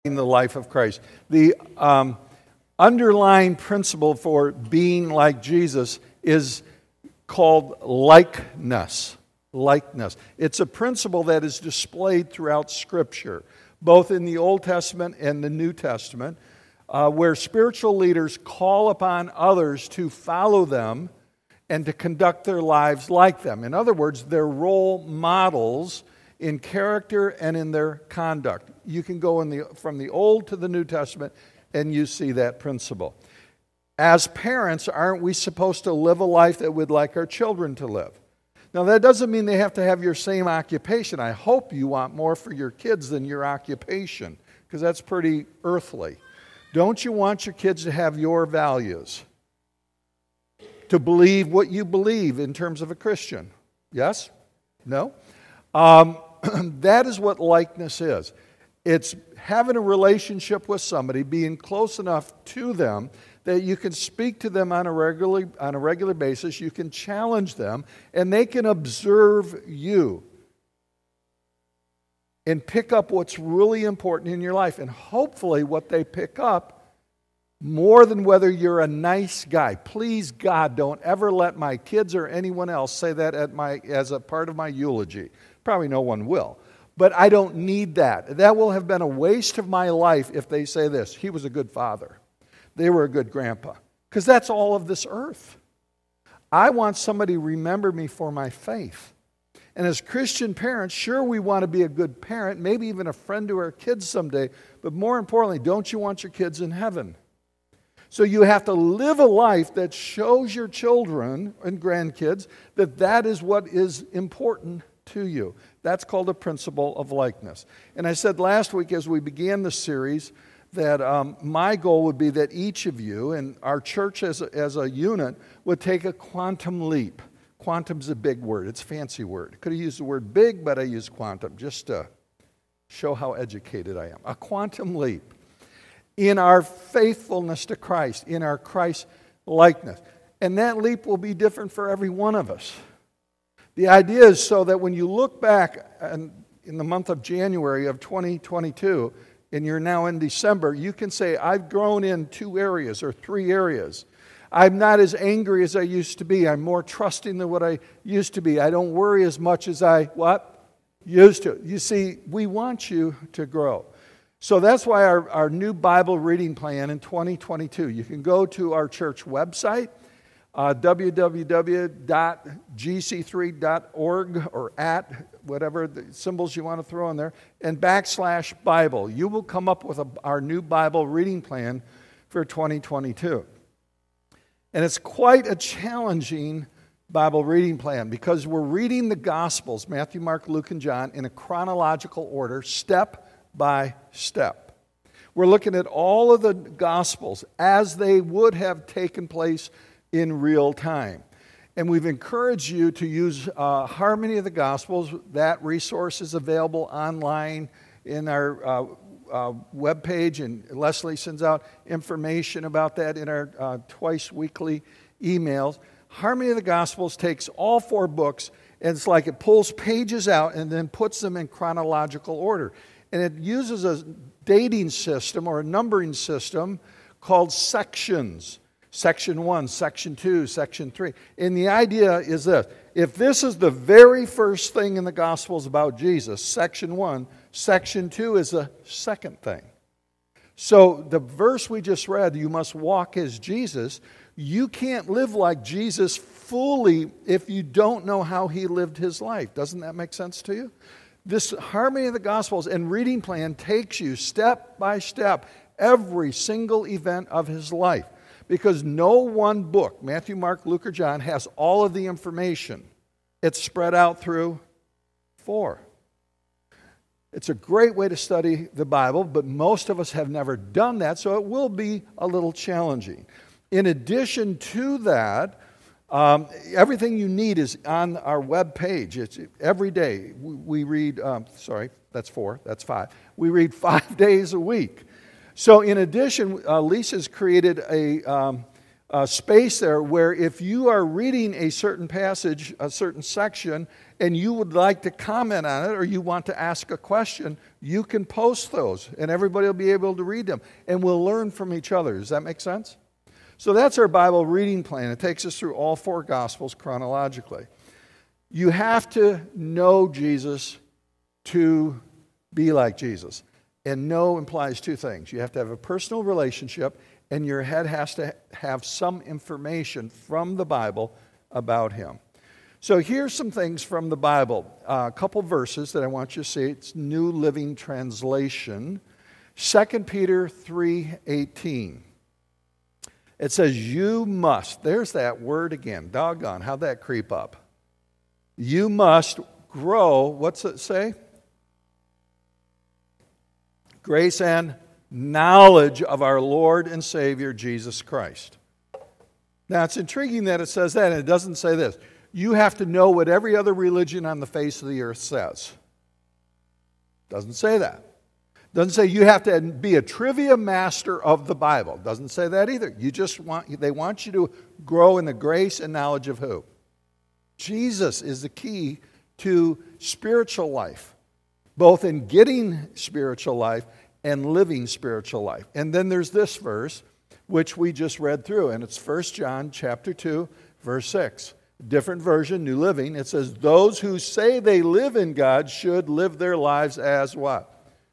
in the life of Christ. The underlying principle for being like Jesus is called likeness. Likeness. It's a principle that is displayed throughout Scripture, both in the Old Testament and the New Testament, where spiritual leaders call upon others to follow them and to conduct their lives like them. In other words, they're role models in character and in their conduct. You can go from the Old to the New Testament and you see that principle. As parents, aren't we supposed to live a life that we'd like our children to live? Now, that doesn't mean they have to have your same occupation. I hope you want more for your kids than your occupation, because that's pretty earthly. Don't you want your kids to have your values? To believe what you believe in terms of a Christian? Yes? No? That is what likeness is. It's having a relationship with somebody, being close enough to them that you can speak to them on a regular basis, you can challenge them, and they can observe you and pick up what's really important in your life. And hopefully what they pick up, more than whether you're a nice guy. Please, God, don't ever let my kids or anyone else say that as a part of my eulogy. Probably no one will. But I don't need that. That will have been a waste of my life if they say this: he was a good father. They were a good grandpa. Because that's all of this earth. I want somebody to remember me for my faith. And as Christian parents, sure, we want to be a good parent, maybe even a friend to our kids someday. But more importantly, don't you want your kids in heaven? So you have to live a life that shows your children and grandkids that that is what is important to you. That's called a principle of likeness. And I said last week as we began the series that my goal would be that each of you and our church as a unit would take a quantum leap. Quantum's a big word. It's a fancy word. Could have used the word big, but I used quantum just to show how educated I am. A quantum leap in our faithfulness to Christ, in our Christ likeness. And that leap will be different for every one of us. The idea is so that when you look back in the month of January of 2022, and you're now in December, you can say, I've grown in 2 areas or 3 areas. I'm not as angry as I used to be. I'm more trusting than what I used to be. I don't worry as much as I, used to. You see, we want you to grow. So that's why our new Bible reading plan in 2022, you can go to our church website, www.gc3.org or at whatever the symbols you want to throw in there, and /Bible. You will come up with our new Bible reading plan for 2022. And it's quite a challenging Bible reading plan because we're reading the Gospels, Matthew, Mark, Luke, and John, in a chronological order, step by step. We're looking at all of the Gospels as they would have taken place in real time. And we've encouraged you to use Harmony of the Gospels. That resource is available online in our webpage, and Leslie sends out information about that in our twice weekly emails. Harmony of the Gospels takes all 4 books, and it's like it pulls pages out and then puts them in chronological order. And it uses a dating system or a numbering system called sections. Section 1, Section 2, Section 3. And the idea is this: if this is the very first thing in the Gospels about Jesus, Section 1, Section 2 is the second thing. So the verse we just read, you must walk as Jesus, you can't live like Jesus fully if you don't know how he lived his life. Doesn't that make sense to you? This Harmony of the Gospels and reading plan takes you step by step, every single event of his life. Because no one book, Matthew, Mark, Luke, or John, has all of the information. It's spread out through 4. It's a great way to study the Bible, but most of us have never done that, so it will be a little challenging. In addition to that, everything you need is on our web page. It's every day. We read, that's 4, that's 5. We read 5 days a week. So in addition, Lisa's created a space there where if you are reading a certain passage, a certain section, and you would like to comment on it or you want to ask a question, you can post those and everybody will be able to read them. And we'll learn from each other. Does that make sense? So that's our Bible reading plan. It takes us through all 4 Gospels chronologically. You have to know Jesus to be like Jesus. And know implies 2 things. You have to have a personal relationship, and your head has to have some information from the Bible about him. So here's some things from the Bible. A couple verses that I want you to see. It's New Living Translation. 2 Peter 3:18. It says, you must. There's that word again. Doggone. How'd that creep up? You must grow. What's it say? Grace and knowledge of our Lord and Savior, Jesus Christ. Now, it's intriguing that it says that, and it doesn't say this. You have to know what every other religion on the face of the earth says. Doesn't say that. Doesn't say you have to be a trivia master of the Bible. Doesn't say that either. They want you to grow in the grace and knowledge of who? Jesus is the key to spiritual life, both in getting spiritual life and living spiritual life. And then there's this verse, which we just read through, and it's 1 John chapter 2, verse 6. Different version, New Living. It says, those who say they live in God should live their lives as what?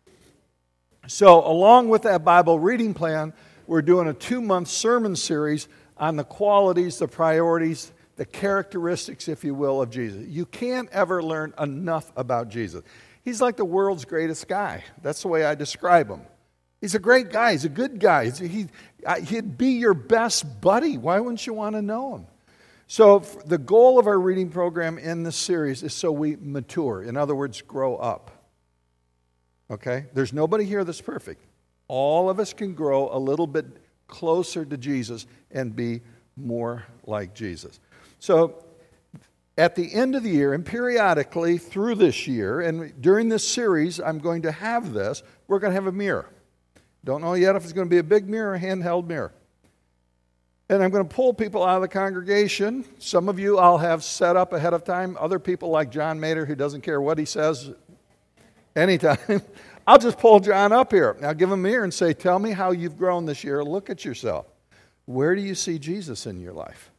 So along with that Bible reading plan, we're doing a 2-month sermon series on the qualities, the priorities, the characteristics, if you will, of Jesus. You can't ever learn enough about Jesus. He's like the world's greatest guy. That's the way I describe him. He's a great guy. He's a good guy. He'd be your best buddy. Why wouldn't you want to know him? So the goal of our reading program in this series is so we mature. In other words, grow up. Okay? There's nobody here that's perfect. All of us can grow a little bit closer to Jesus and be more like Jesus. So at the end of the year and periodically through this year and during this series, I'm going to have this. We're going to have a mirror. Don't know yet if it's going to be a big mirror or a handheld mirror. And I'm going to pull people out of the congregation. Some of you I'll have set up ahead of time. Other people like John Mater, who doesn't care what he says anytime. I'll just pull John up here. I'll give him a mirror and say, tell me how you've grown this year. Look at yourself. Where do you see Jesus in your life?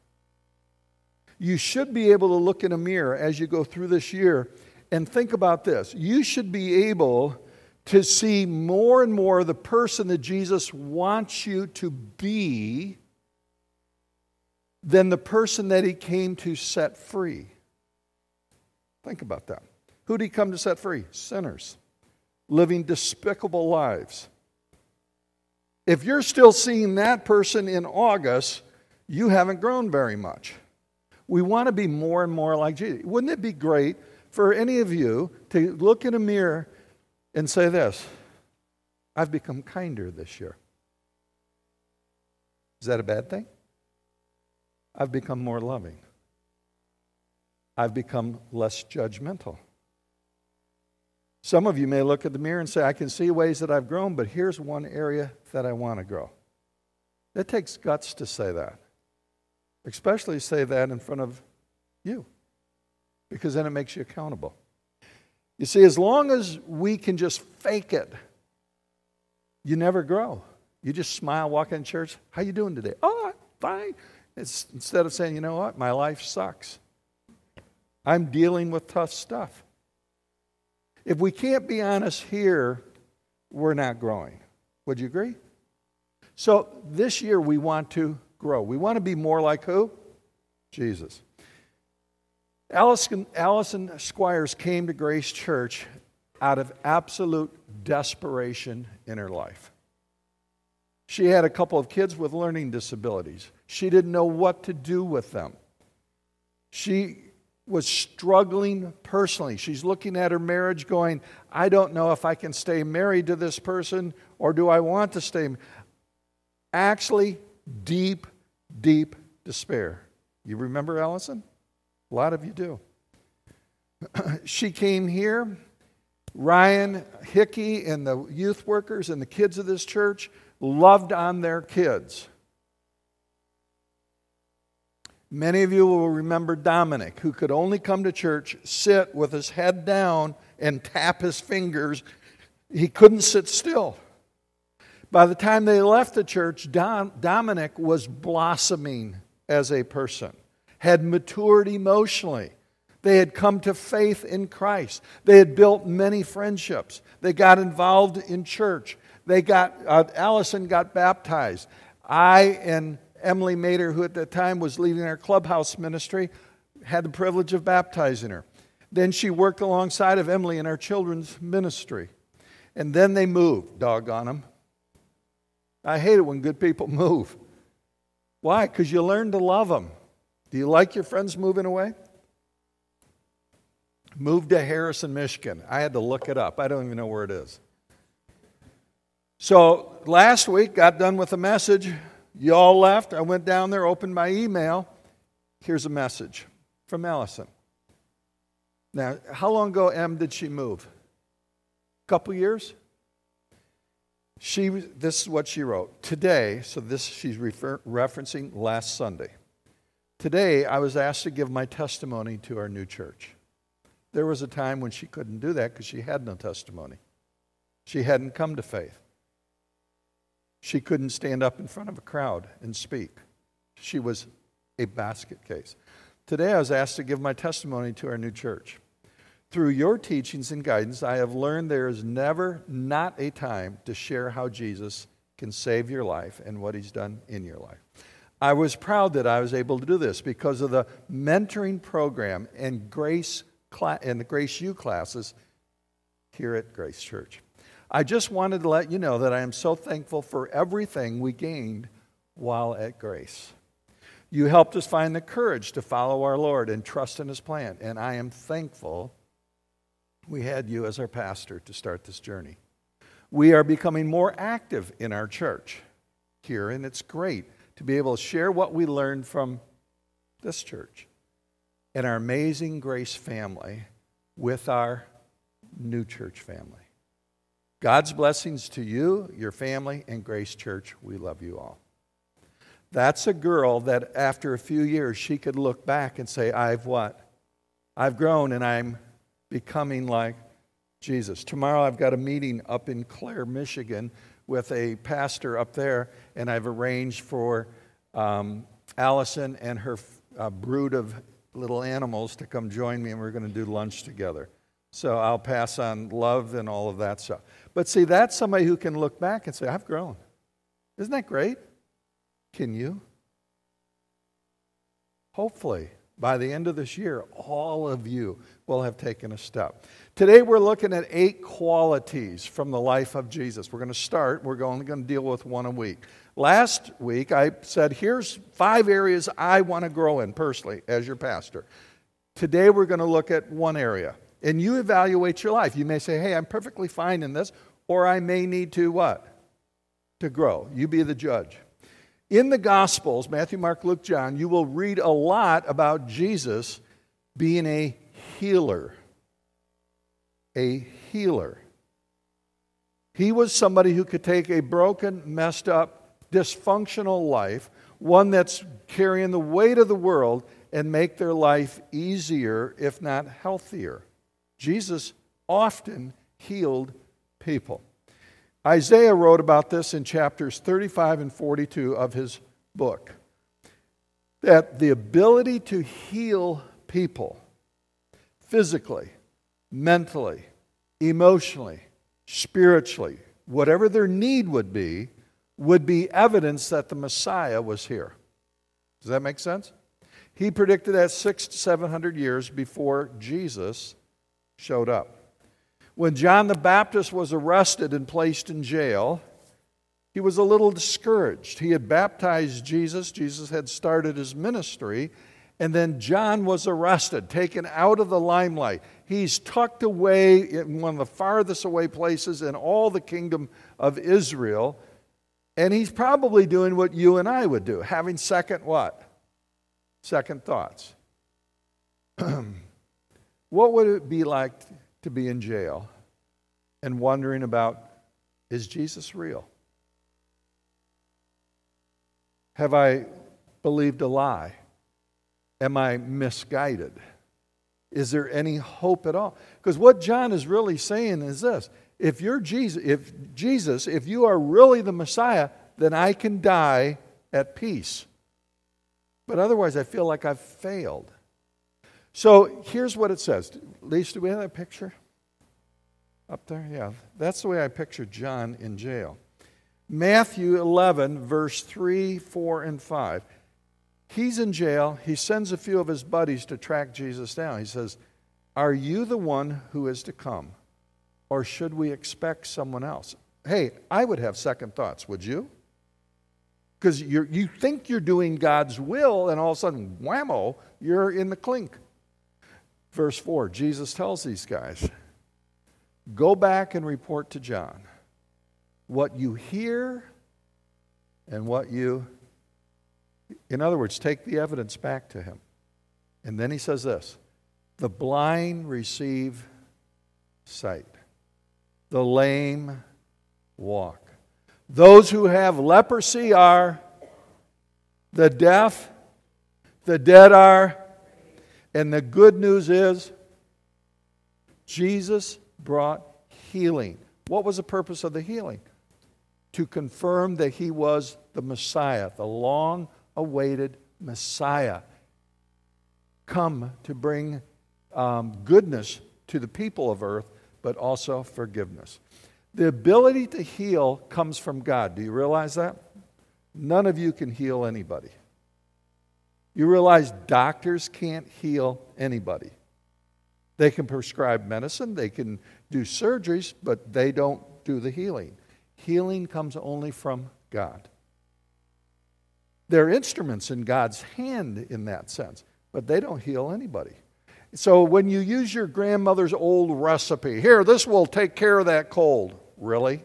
You should be able to look in a mirror as you go through this year and think about this. You should be able to see more and more the person that Jesus wants you to be than the person that he came to set free. Think about that. Who did he come to set free? Sinners, living despicable lives. If you're still seeing that person in August, you haven't grown very much. We want to be more and more like Jesus. Wouldn't it be great for any of you to look in a mirror and say this, I've become kinder this year. Is that a bad thing? I've become more loving. I've become less judgmental. Some of you may look at the mirror and say, I can see ways that I've grown, but here's one area that I want to grow. It takes guts to say that. Especially say that in front of you, because then it makes you accountable. You see, as long as we can just fake it, you never grow. You just smile, walk in church. How you doing today? Oh, fine. It's instead of saying, you know what, my life sucks. I'm dealing with tough stuff. If we can't be honest here, we're not growing. Would you agree? So this year we want to grow. We want to be more like who? Jesus. Allison Squires came to Grace Church out of absolute desperation in her life. She had a couple of kids with learning disabilities. She didn't know what to do with them. She was struggling personally. She's looking at her marriage going, I don't know if I can stay married to this person or do I want to stay. Actually, deep despair. You remember Allison? A lot of you do. She came here. Ryan Hickey and the youth workers and the kids of this church loved on their kids. Many of you will remember Dominic, who could only come to church, sit with his head down, and tap his fingers. He couldn't sit still. By the time they left the church, Dominic was blossoming as a person, had matured emotionally. They had come to faith in Christ. They had built many friendships. They got involved in church. Allison got baptized. I and Emily Mater, who at that time was leading our clubhouse ministry, had the privilege of baptizing her. Then she worked alongside of Emily in our children's ministry. And then they moved, doggone them. I hate it when good people move. Why? Because you learn to love them. Do you like your friends moving away? Moved to Harrison, Michigan. I had to look it up. I don't even know where it is. So last week, got done with a message. You all left. I went down there, opened my email. Here's a message from Allison. Now, how long ago, Em, did she move? A couple years? This is what she wrote. Today, so this she's referencing last Sunday. Today, I was asked to give my testimony to our new church. There was a time when she couldn't do that because she had no testimony. She hadn't come to faith. She couldn't stand up in front of a crowd and speak. She was a basket case. Today, I was asked to give my testimony to our new church. Through your teachings and guidance, I have learned there is never not a time to share how Jesus can save your life and what he's done in your life. I was proud that I was able to do this because of the mentoring program and the Grace U classes here at Grace Church. I just wanted to let you know that I am so thankful for everything we gained while at Grace. You helped us find the courage to follow our Lord and trust in his plan, and I am thankful we had you as our pastor to start this journey. We are becoming more active in our church here, and it's great to be able to share what we learned from this church and our amazing Grace family with our new church family. God's blessings to you, your family, and Grace Church. We love you all. That's a girl that after a few years, she could look back and say, I've what? I've grown and I'm becoming like Jesus. Tomorrow I've got a meeting up in Clare, Michigan with a pastor up there, and I've arranged for Allison and her brood of little animals to come join me, and we're going to do lunch together. So I'll pass on love and all of that stuff. But see, that's somebody who can look back and say, I've grown. Isn't that great? Can you? Hopefully, by the end of this year, all of you will have taken a step. Today, we're looking at 8 qualities from the life of Jesus. We're going to start. We're only going to deal with one a week. Last week, I said, here's 5 areas I want to grow in personally as your pastor. Today, we're going to look at one area. And you evaluate your life. You may say, hey, I'm perfectly fine in this, or I may need to what? To grow. You be the judge. In the Gospels, Matthew, Mark, Luke, John, you will read a lot about Jesus being a healer. A healer. He was somebody who could take a broken, messed up, dysfunctional life, one that's carrying the weight of the world, and make their life easier, if not healthier. Jesus often healed people. Isaiah wrote about this in chapters 35 and 42 of his book, that the ability to heal people physically, mentally, emotionally, spiritually, whatever their need would be evidence that the Messiah was here. Does that make sense? He predicted that 600 to 700 years before Jesus showed up. When John the Baptist was arrested and placed in jail, he was a little discouraged. He had baptized Jesus. Jesus had started his ministry. And then John was arrested, taken out of the limelight. He's tucked away in one of the farthest away places in all the kingdom of Israel. And he's probably doing what you and I would do, having second what? Second thoughts. What would it be like to be in jail and wondering about, is Jesus real? Have I believed a lie? am I misguided? Is there any hope at all? Because what John is really saying is this: if you're Jesus, if you are really the Messiah, then I can die at peace. But otherwise, I feel like I've failed. So here's what it says. Lisa, do we have that picture up there? Yeah, that's the way I pictured John in jail. Matthew 11, verse 3, 4, and 5. He's in jail. He sends a few of his buddies to track Jesus down. He says, "Are you the one who is to come? Or should we expect someone else?" Hey, I would have second thoughts, would you? Because you think you're doing God's will, and all of a sudden, whammo, you're in the clink. Verse 4, Jesus tells these guys, "Go back and report to John what you hear and what you..." In other words, take the evidence back to him. And then he says this: "The blind receive sight. The lame walk. Those who have leprosy are, the deaf, the dead are." And the good news is, Jesus brought healing. What was the purpose of the healing? To confirm that he was the Messiah, the long-awaited Messiah, come to bring goodness to the people of earth, but also forgiveness. The ability to heal comes from God. Do you realize that? None of you can heal anybody. You realize doctors can't heal anybody. They can prescribe medicine, they can do surgeries, but they don't do the healing. Healing comes only from God. They're instruments in God's hand in that sense, but they don't heal anybody. So when you use your grandmother's old recipe, here, this will take care of that cold. Really?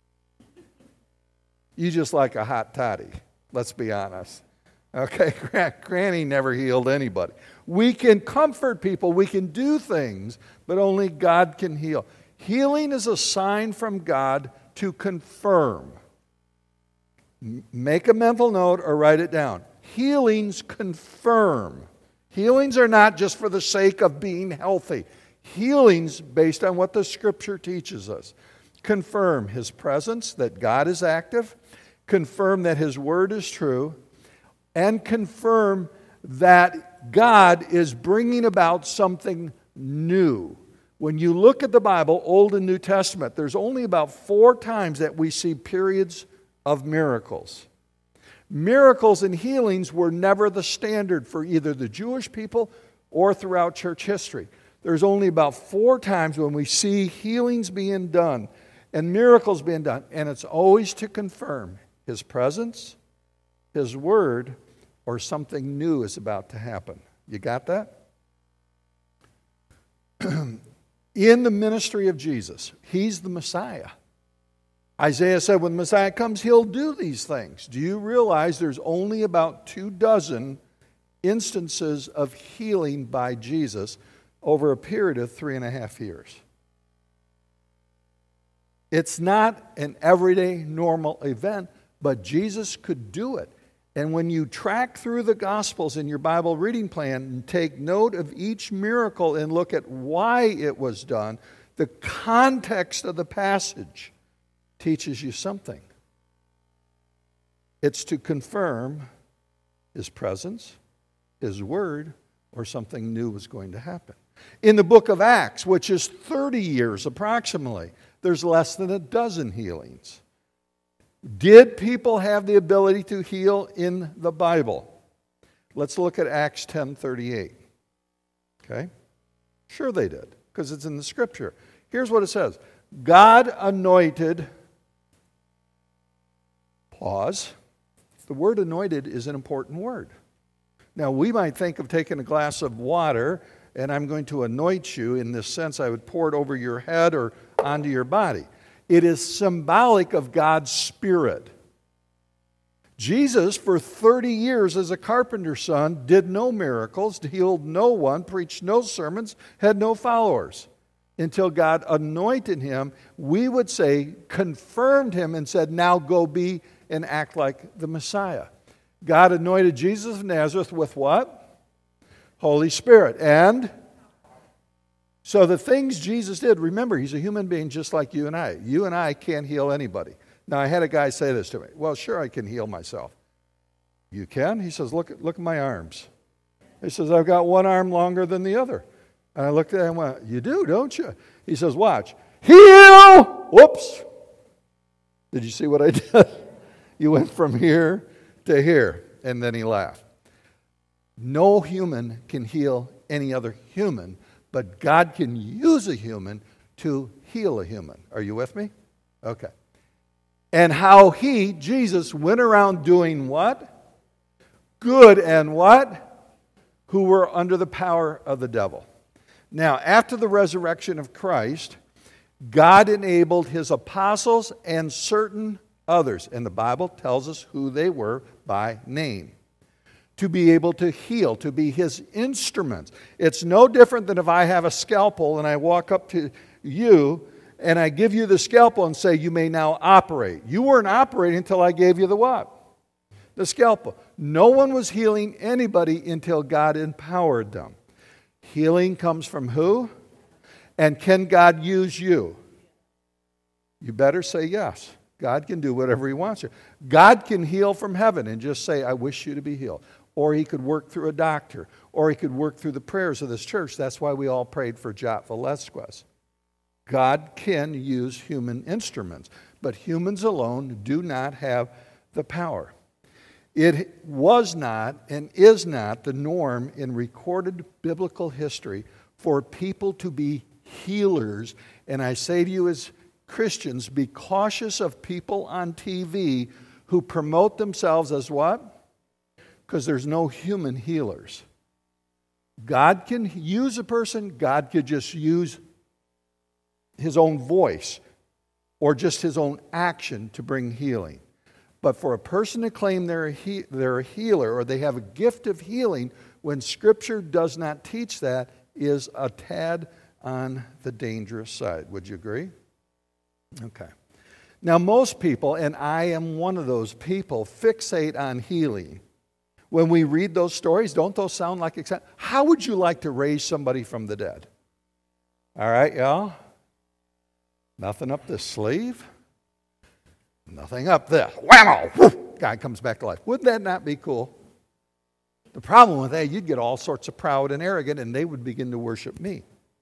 You just like a hot toddy. Let's be honest. Okay, Granny never healed anybody. We can comfort people, we can do things, but only God can heal. Healing is a sign from God to confirm. Make a mental note or write it down. Healings confirm. Healings are not just for the sake of being healthy. Healings based on what the Scripture teaches us. Confirm His presence, that God is active. Confirm that His Word is true. And confirm that God is bringing about something new. When you look at the Bible, Old and New Testament, there's only about 4 times that we see periods of miracles. Miracles and healings were never the standard for either the Jewish people or throughout church history. There's only about 4 times when we see healings being done and miracles being done, and it's always to confirm His presence, His Word, or something new is about to happen. You got that? In the ministry of Jesus, He's the Messiah. Isaiah said when the Messiah comes, He'll do these things. Do you realize there's only about 24 instances of healing by Jesus over a period of 3.5 years? It's not an everyday normal event, but Jesus could do it. And when you track through the Gospels in your Bible reading plan and take note of each miracle and look at why it was done, the context of the passage teaches you something. It's to confirm His presence, His Word, or something new was going to happen. In the book of Acts, which is 30 years approximately, there's less than a dozen healings. Did people have the ability to heal in the Bible? Let's look at Acts 10:38. Okay? Sure they did, because it's in the Scripture. Here's what it says. God anointed... Pause. The word anointed is an important word. Now, we might think of taking a glass of water, and I'm going to anoint you. In this sense, I would pour it over your head or onto your body. It is symbolic of God's Spirit. Jesus, for 30 years as a carpenter's son, did no miracles, healed no one, preached no sermons, had no followers. Until God anointed Him, we would say, confirmed Him and said, now go be and act like the Messiah. God anointed Jesus of Nazareth with what? Holy Spirit. And so the things Jesus did, remember, he's a human being just like you and I. You and I can't heal anybody. Now, I had a guy say this to me. Well, sure, I can heal myself. You can? He says, look at my arms. He says, I've got one arm longer than the other. And I looked at him and went, you do, don't you? He says, watch. Heal! Whoops. Did you see what I did? You went from here to here. And then he laughed. No human can heal any other human, but God can use a human to heal a human. Are you with me? Okay. And how he, Jesus, went around doing what? Good and what? Who were under the power of the devil. Now, after the resurrection of Christ, God enabled his apostles and certain others, and the Bible tells us who they were by name, to be able to heal, to be his instruments. It's no different than if I have a scalpel and I walk up to you and I give you the scalpel and say, you may now operate. You weren't operating until I gave you the what? The scalpel. No one was healing anybody until God empowered them. Healing comes from who? And can God use you? You better say yes. God can do whatever he wants to. God can heal from heaven and just say, I wish you to be healed. Or he could work through a doctor. Or he could work through the prayers of this church. That's why we all prayed for Jot Velasquez. God can use human instruments, but humans alone do not have the power. It was not and is not the norm in recorded biblical history for people to be healers. And I say to you as Christians, be cautious of people on TV who promote themselves as what? Because there's no human healers. God can use a person. God could just use his own voice or just his own action to bring healing. But for a person to claim they're a healer or they have a gift of healing when Scripture does not teach that is a tad on the dangerous side. Would you agree? Okay. Now most people, and I am one of those people, fixate on healing. When we read those stories, don't those sound like exciting? How would you like to raise somebody from the dead? All right, y'all? Nothing up this sleeve. Nothing up this. Whammo! Guy comes back to life. Wouldn't that not be cool? The problem with that, you'd get all sorts of proud and arrogant, and they would begin to worship me.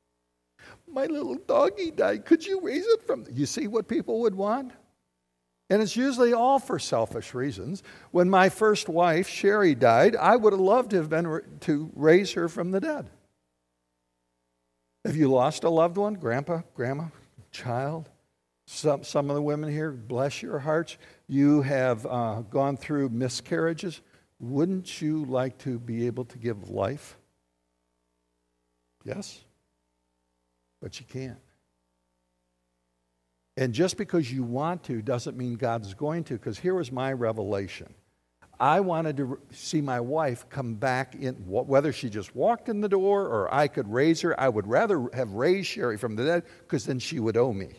My little doggy died. Could you raise it from... You see what people would want? And it's usually all for selfish reasons. When my first wife, Sherry, died, I would have loved to have been to raise her from the dead. Have you lost a loved one? Grandpa, grandma, child? Some of the women here, bless your hearts, you have gone through miscarriages. Wouldn't you like to be able to give life? Yes? But you can't. And just because you want to doesn't mean God's going to, because here was my revelation. I wanted to see my wife come back in, whether she just walked in the door or I could raise her. I would rather have raised Sherry from the dead, because then she would owe me.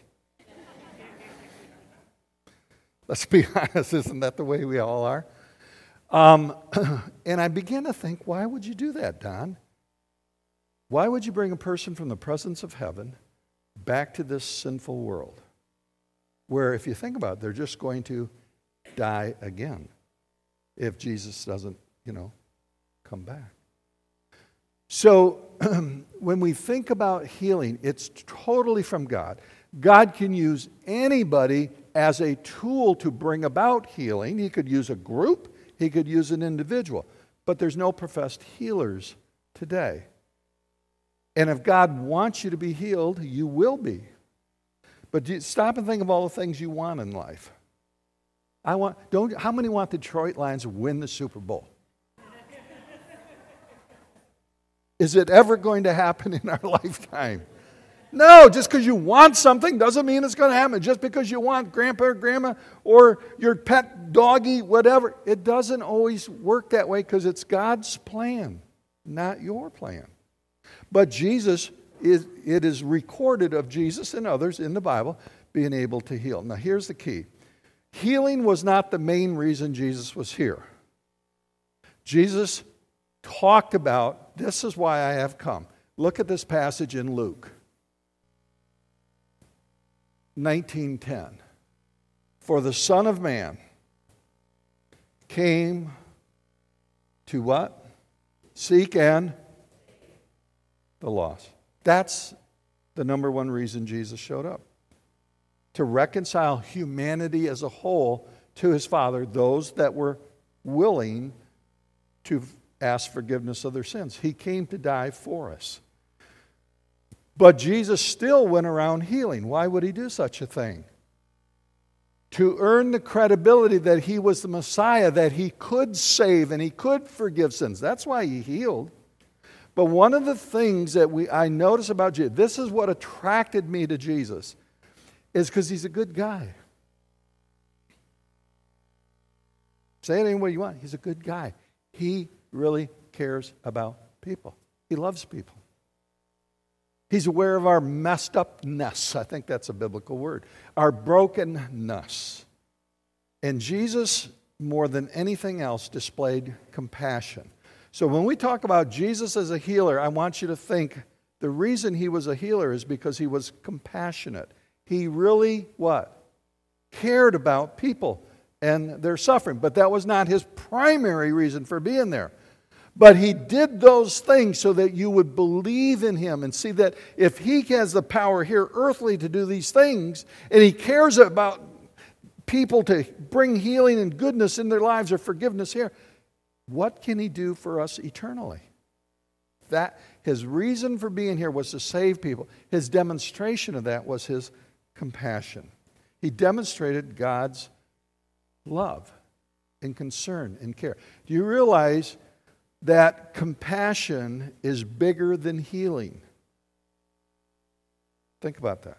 Let's be honest, isn't that the way we all are? And I began to think, why would you do that, Don? Why would you bring a person from the presence of heaven back to this sinful world? Where, if you think about it, they're just going to die again if Jesus doesn't, come back. So when we think about healing, it's totally from God. God can use anybody as a tool to bring about healing. He could use a group. He could use an individual. But there's no professed healers today. And if God wants you to be healed, you will be. But stop and think of all the things you want in life. How many want the Detroit Lions to win the Super Bowl? Is it ever going to happen in our lifetime? No, just because you want something doesn't mean it's going to happen. Just because you want grandpa or grandma or your pet doggy, whatever, it doesn't always work that way, because it's God's plan, not your plan. But it is recorded of Jesus and others in the Bible being able to heal. Now here's the key. Healing was not the main reason Jesus was here. Jesus talked about, this is why I have come. Look at this passage in Luke 19:10. For the Son of Man came to what? Seek and the lost. That's the number one reason Jesus showed up. To reconcile humanity as a whole to his Father, those that were willing to ask forgiveness of their sins. He came to die for us. But Jesus still went around healing. Why would he do such a thing? To earn the credibility that he was the Messiah, that he could save and he could forgive sins. That's why he healed. But one of the things that I notice about Jesus, this is what attracted me to Jesus, is because he's a good guy. Say it any way you want. He's a good guy. He really cares about people. He loves people. He's aware of our messed upness. I think that's a biblical word. Our brokenness. And Jesus, more than anything else, displayed compassion. So when we talk about Jesus as a healer, I want you to think the reason he was a healer is because he was compassionate. He really, what? Cared about people and their suffering. But that was not his primary reason for being there. But he did those things so that you would believe in him and see that if he has the power here earthly to do these things, and he cares about people to bring healing and goodness in their lives or forgiveness here, what can he do for us eternally? That his reason for being here was to save people. His demonstration of that was his compassion. He demonstrated God's love and concern and care. Do you realize that compassion is bigger than healing? Think about that.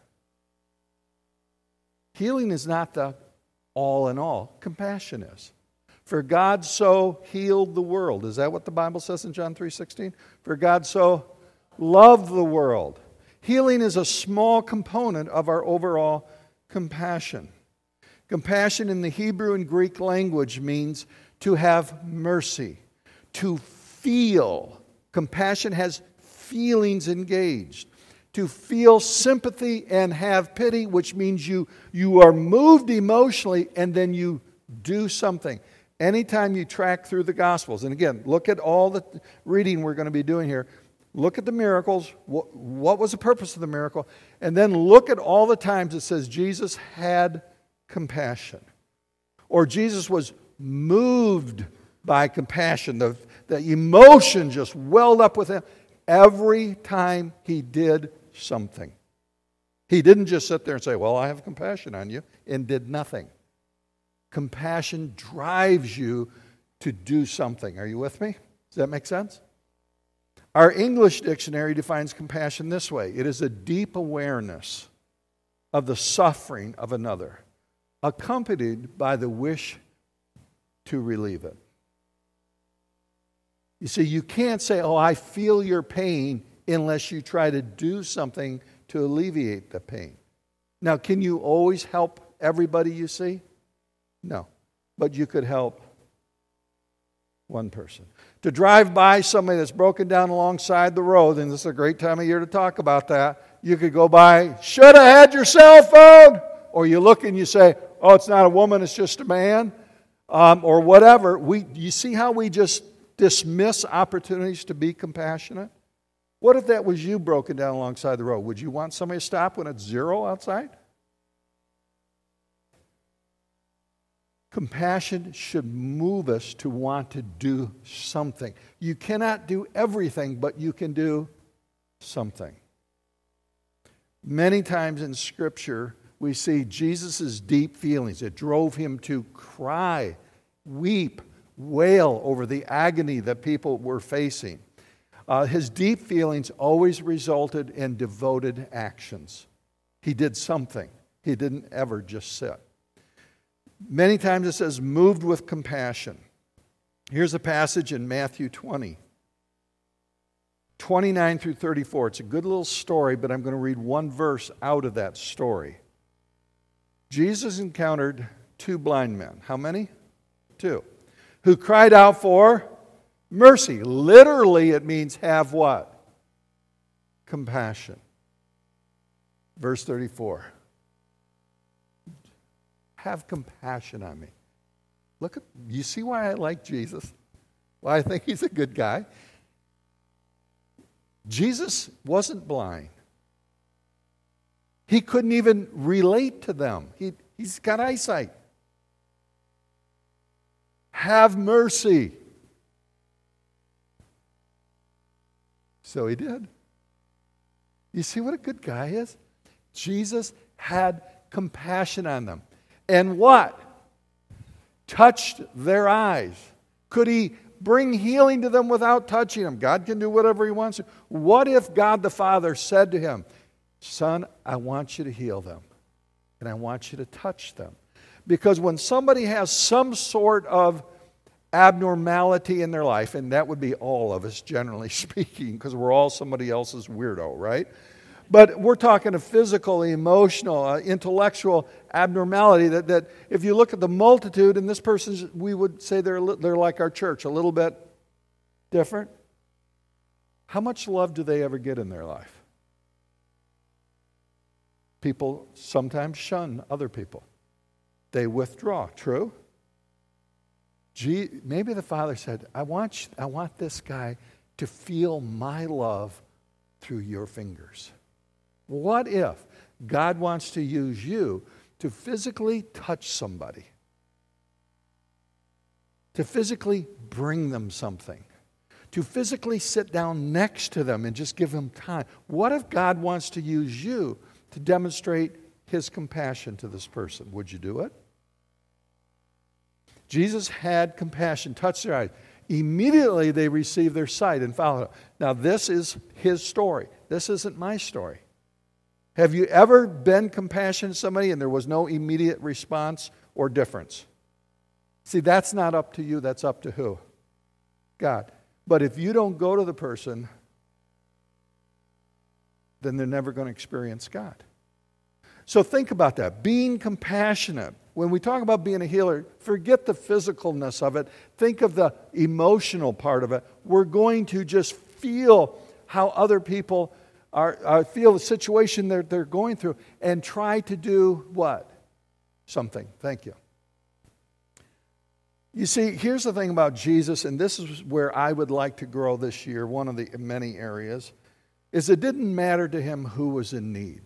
Healing is not the all in all. Compassion is. For God so healed the world. Is that what the Bible says in John 3:16? For God so loved the world. Healing is a small component of our overall compassion. Compassion in the Hebrew and Greek language means to have mercy, to feel. Compassion has feelings engaged. To feel sympathy and have pity, which means you are moved emotionally and then you do something. Anytime you track through the Gospels, and again, look at all the reading we're going to be doing here. Look at the miracles. What was the purpose of the miracle? And then look at all the times it says Jesus had compassion. Or Jesus was moved by compassion. The emotion just welled up with him every time he did something. He didn't just sit there and say, well, I have compassion on you, and did nothing. Compassion drives you to do something. Are you with me? Does that make sense? Our English dictionary defines compassion this way. It is a deep awareness of the suffering of another, accompanied by the wish to relieve it. You see, you can't say, oh, I feel your pain, unless you try to do something to alleviate the pain. Now, can you always help everybody you see? No. But you could help one person. To drive by somebody that's broken down alongside the road, and this is a great time of year to talk about that, you could go by, should have had your cell phone! Or you look and you say, oh, it's not a woman, it's just a man. Or whatever. You see how we just dismiss opportunities to be compassionate? What if that was you broken down alongside the road? Would you want somebody to stop when it's 0 outside? Compassion should move us to want to do something. You cannot do everything, but you can do something. Many times in Scripture, we see Jesus' deep feelings. It drove him to cry, weep, wail over the agony that people were facing. His deep feelings always resulted in devoted actions. He did something. He didn't ever just sit. Many times it says, moved with compassion. Here's a passage in Matthew 20, 29 through 34. It's a good little story, but I'm going to read one verse out of that story. Jesus encountered 2 blind men. How many? 2. Who cried out for mercy. Literally, it means have what? Compassion. Verse 34. Have compassion on me. Look at, you see why I like Jesus? Why I think he's a good guy? Jesus wasn't blind. He couldn't even relate to them. He's got eyesight. Have mercy. So he did. You see what a good guy is? Jesus had compassion on them. And what? Touched their eyes. Could he bring healing to them without touching them? God can do whatever he wants to. What if God the Father said to him, son, I want you to heal them, and I want you to touch them? Because when somebody has some sort of abnormality in their life, and that would be all of us, generally speaking, because we're all somebody else's weirdo, right? But we're talking a physical, emotional, intellectual abnormality that if you look at the multitude, and this person's, we would say they're like our church, a little bit different. How much love do they ever get in their life? People sometimes shun other people. They withdraw, true? Maybe the Father said, I want this guy to feel my love through your fingers. What if God wants to use you to physically touch somebody? To physically bring them something? To physically sit down next to them and just give them time? What if God wants to use you to demonstrate his compassion to this person? Would you do it? Jesus had compassion, touched their eyes. Immediately they received their sight and followed him. Now this is his story. This isn't my story. Have you ever been compassionate to somebody and there was no immediate response or difference? See, that's not up to you. That's up to who? God. But if you don't go to the person, then they're never going to experience God. So think about that. Being compassionate. When we talk about being a healer, forget the physicalness of it. Think of the emotional part of it. We're going to just feel how other people feel the situation they're going through and try to do what? Something. Thank you. You see, here's the thing about Jesus, and this is where I would like to grow this year, one of the many areas, is it didn't matter to him who was in need.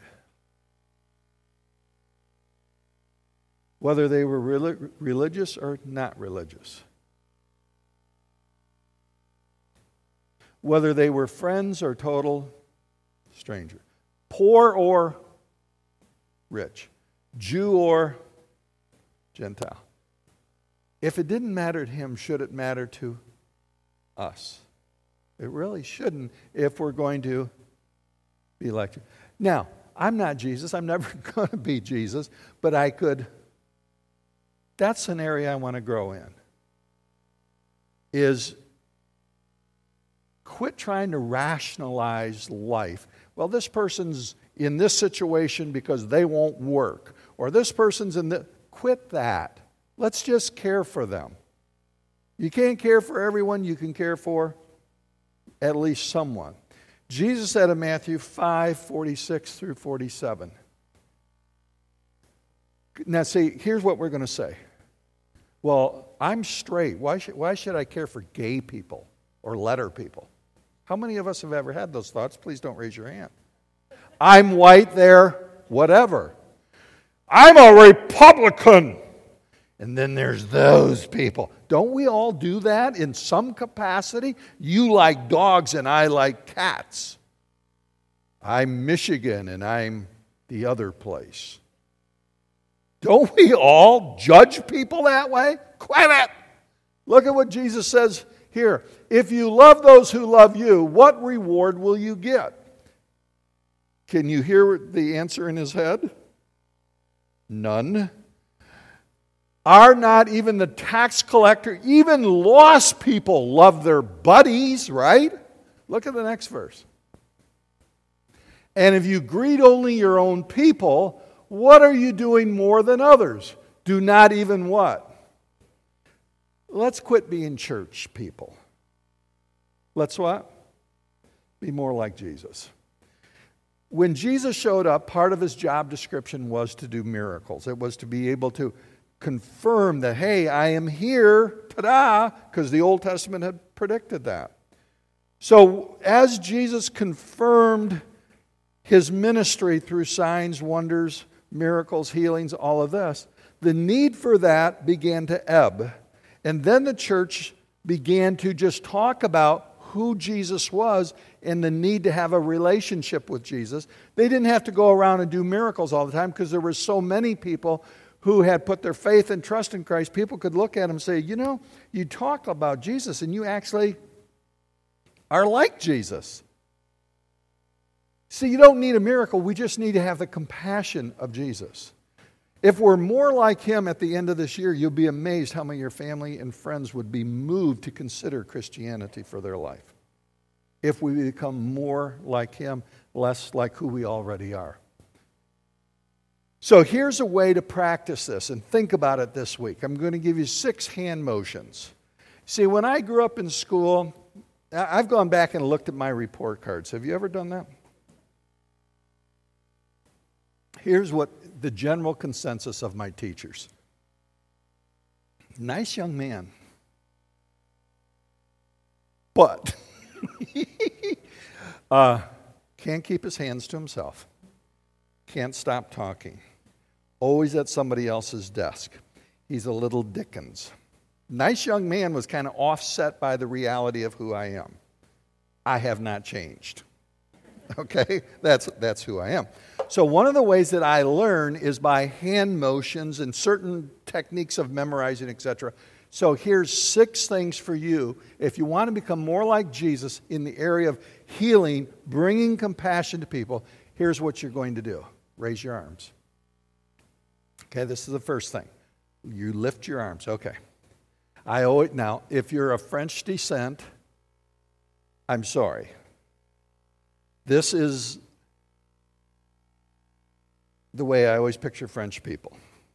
Whether they were religious or not religious. Whether they were friends or total strangers. Poor or rich. Jew or Gentile. If it didn't matter to him, should it matter to us? It really shouldn't if we're going to be like him. Now, I'm not Jesus. I'm never going to be Jesus. But I could... That's an area I want to grow in. Is quit trying to rationalize life. Well, this person's in this situation because they won't work. Or this person's in the... Quit that. Let's just care for them. You can't care for everyone. You can care for at least someone. Jesus said in Matthew 5:46 through 47. Now see, here's what we're going to say. Well, I'm straight. Why should I care for gay people or letter people? How many of us have ever had those thoughts? Please don't raise your hand. I'm white, they're whatever. I'm a Republican. And then there's those people. Don't we all do that in some capacity? You like dogs and I like cats. I'm Michigan and I'm the other place. Don't we all judge people that way? Quit it! Look at what Jesus says here. If you love those who love you, what reward will you get? Can you hear the answer in his head? None. Are not even the tax collector, even lost people love their buddies, right? Look at the next verse. And if you greet only your own people, what are you doing more than others? Do not even what? Let's quit being church people. Let's what? Be more like Jesus. When Jesus showed up, part of his job description was to do miracles. It was to be able to confirm that, hey, I am here, ta-da, because the Old Testament had predicted that. So as Jesus confirmed his ministry through signs, wonders, miracles, healings, all of this, the need for that began to ebb. And then the church began to just talk about who Jesus was and the need to have a relationship with Jesus. They didn't have to go around and do miracles all the time because there were so many people who had put their faith and trust in Christ. People could look at him and say, you know, you talk about Jesus and you actually are like Jesus. See, you don't need a miracle. We just need to have the compassion of Jesus. If we're more like him at the end of this year, you'll be amazed how many of your family and friends would be moved to consider Christianity for their life. If we become more like him, less like who we already are. So here's a way to practice this and think about it this week. I'm going to give you 6 hand motions. See, when I grew up in school, I've gone back and looked at my report cards. Have you ever done that? Here's what the general consensus of my teachers. Nice young man. But can't keep his hands to himself. Can't stop talking. Always at somebody else's desk. He's a little Dickens. Nice young man was kind of offset by the reality of who I am. I have not changed. Okay? That's who I am. So one of the ways that I learn is by hand motions and certain techniques of memorizing, etc. So here's 6 things for you. If you want to become more like Jesus in the area of healing, bringing compassion to people, here's what you're going to do. Raise your arms. Okay, this is the first thing. You lift your arms. Okay. Now, if you're of French descent, I'm sorry. This is the way I always picture French people.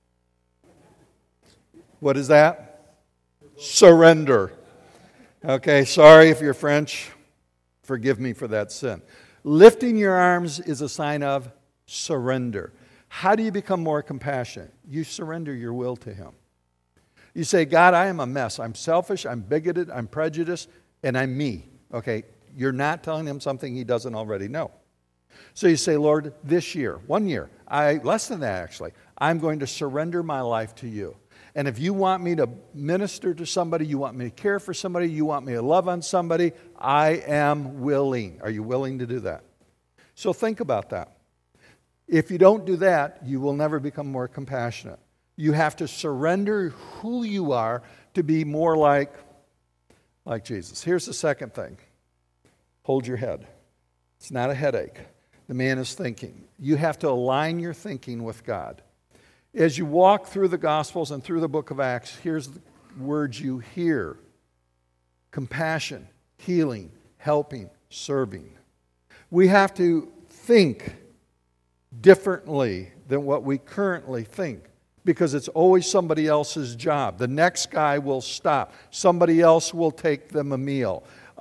What is that? Surrender. Okay, sorry if you're French. Forgive me for that sin. Lifting your arms is a sign of surrender. How do you become more compassionate? You surrender your will to him. You say, God, I am a mess. I'm selfish, I'm bigoted, I'm prejudiced, and I'm me. Okay, you're not telling him something he doesn't already know. So you say, Lord, this year, 1 year, less than that actually, I'm going to surrender my life to you. And if you want me to minister to somebody, you want me to care for somebody, you want me to love on somebody, I am willing. Are you willing to do that? So think about that. If you don't do that, you will never become more compassionate. You have to surrender who you are to be more like Jesus. Here's the second thing. Hold your head. It's not a headache. The man is thinking. You have to align your thinking with God. As you walk through the Gospels and through the book of Acts, here's the words you hear. Compassion, healing, helping, serving. We have to think differently than what we currently think because it's always somebody else's job. The next guy will stop. Somebody else will take them a meal.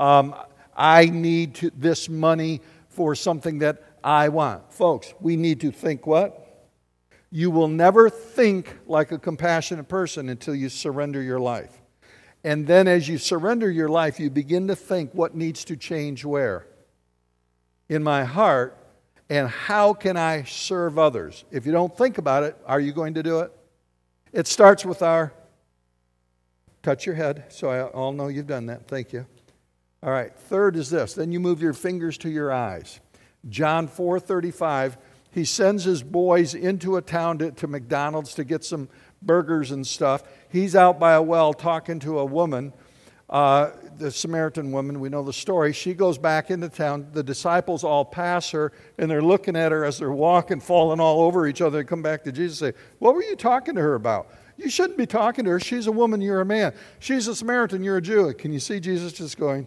I need this money for something that I want. Folks, we need to think what? You will never think like a compassionate person until you surrender your life. And then as you surrender your life, you begin to think what needs to change where? In my heart, and how can I serve others? If you don't think about it, are you going to do it? It starts with touch your head, so I all know you've done that. Thank you. All right, third is this. Then you move your fingers to your eyes. John 4:35, he sends his boys into a town to McDonald's to get some burgers and stuff. He's out by a well talking to a woman, the Samaritan woman. We know the story. She goes back into town. The disciples all pass her, and they're looking at her as they're walking, falling all over each other. They come back to Jesus and say, what were you talking to her about? You shouldn't be talking to her. She's a woman, you're a man. She's a Samaritan, you're a Jew. Can you see Jesus just going,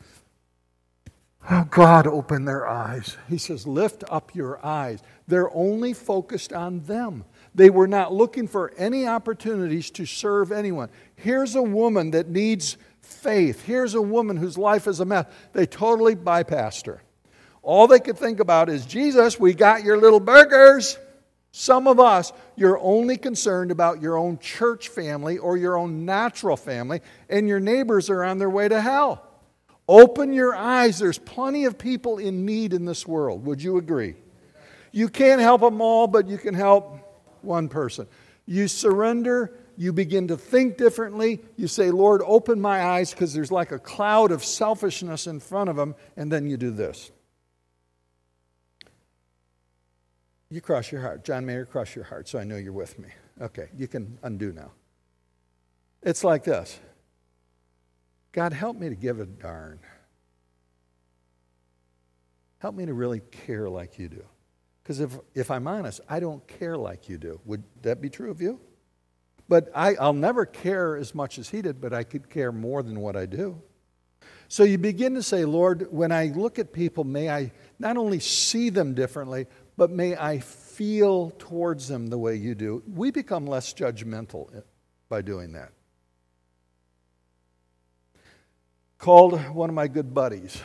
oh, God, open their eyes. He says, lift up your eyes. They're only focused on them. They were not looking for any opportunities to serve anyone. Here's a woman that needs faith. Here's a woman whose life is a mess. They totally bypassed her. All they could think about is, Jesus, we got your little burgers. Some of us, you're only concerned about your own church family or your own natural family, and your neighbors are on their way to hell. Open your eyes. There's plenty of people in need in this world. Would you agree? You can't help them all, but you can help one person. You surrender. You begin to think differently. You say, Lord, open my eyes, because there's like a cloud of selfishness in front of them, and then you do this. You cross your heart. John Mayer, cross your heart, so I know you're with me. Okay, you can undo now. It's like this. God, help me to give a darn. Help me to really care like you do. Because if I'm honest, I don't care like you do. Would that be true of you? But I'll never care as much as he did, but I could care more than what I do. So you begin to say, Lord, when I look at people, may I not only see them differently, but may I feel towards them the way you do. We become less judgmental by doing that. Called one of my good buddies.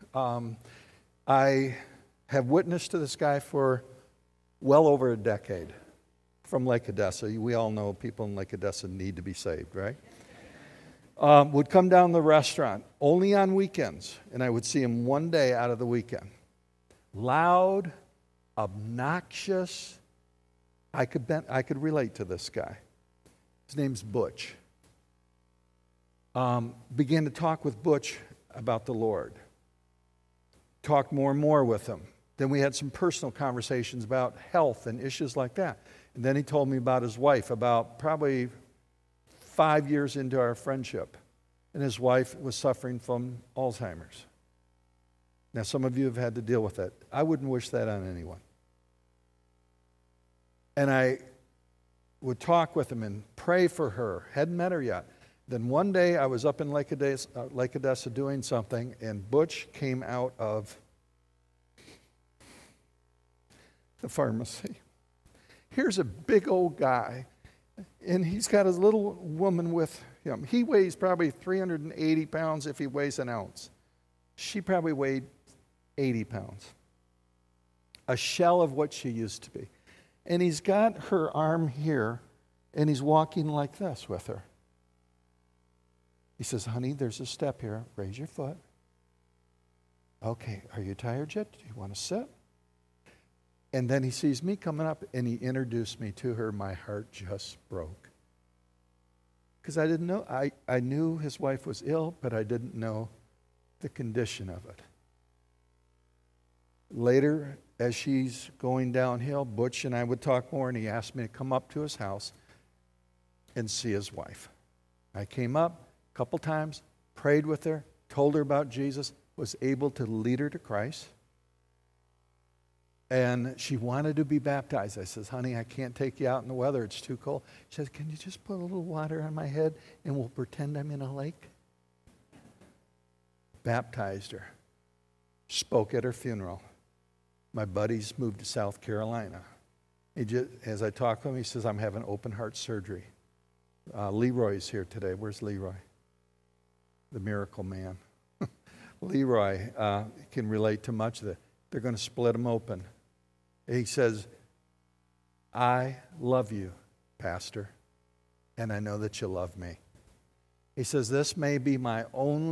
I have witnessed to this guy for well over a decade from Lake Odessa. We all know people in Lake Odessa need to be saved, right? Would come down the restaurant only on weekends, and I would see him one day out of the weekend. Loud, obnoxious. I could relate to this guy. His name's Butch. Began to talk with Butch about the Lord. Talked more and more with him. Then we had some personal conversations about health and issues like that. And then he told me about his wife, about probably 5 years into our friendship. And his wife was suffering from Alzheimer's. Now, some of you have had to deal with that. I wouldn't wish that on anyone. And I would talk with him and pray for her. Hadn't met her yet. Then one day I was up in Lake Odessa doing something, and Butch came out of the pharmacy. Here's a big old guy, and he's got his little woman with him. He weighs probably 380 pounds if he weighs an ounce. She probably weighed 80 pounds. A shell of what she used to be. And he's got her arm here, and he's walking like this with her. He says, honey, there's a step here. Raise your foot. Okay, are you tired yet? Do you want to sit? And then he sees me coming up, and he introduced me to her. My heart just broke. Because I didn't know. I knew his wife was ill, but I didn't know the condition of it. Later, as she's going downhill, Butch and I would talk more, and he asked me to come up to his house and see his wife. I came up a couple times, prayed with her, told her about Jesus, was able to lead her to Christ. And she wanted to be baptized. I says, honey, I can't take you out in the weather. It's too cold. She says, can you just put a little water on my head and we'll pretend I'm in a lake? Baptized her. Spoke at her funeral. My buddies moved to South Carolina. As I talked to him, he says, I'm having open heart surgery. Leroy's here today. Where's Leroy? The miracle man. Leroy can relate to much of that. They're going to split him open. He says, I love you, Pastor, and I know that you love me. He says, this may be my only